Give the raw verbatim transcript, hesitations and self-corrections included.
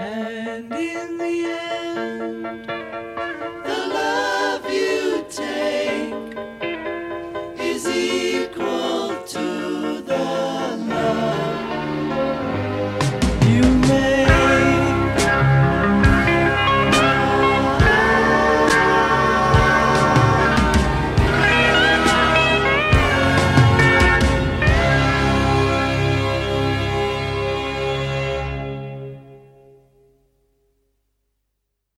And in the end, the love you take is easy.